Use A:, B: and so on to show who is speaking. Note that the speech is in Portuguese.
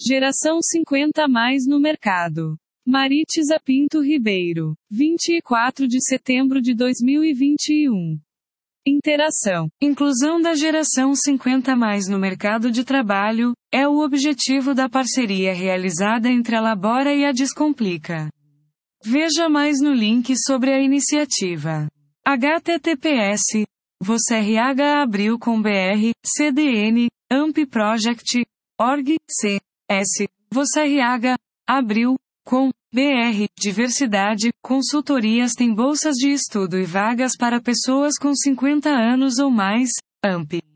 A: Geração 50 mais no mercado. Maritza Pinto Ribeiro. 24 de setembro de 2021. Interação. Inclusão da geração 50 mais no mercado de trabalho, é o objetivo da parceria realizada entre a Labora e a Descomplica. Veja mais no link sobre a iniciativa. https vocrh@abril.com.br, CDN, AMP Project, org, C.S. vocrh, Abril, com, BR, diversidade, consultorias têm bolsas de estudo e vagas para pessoas com 50 anos ou mais, AMP.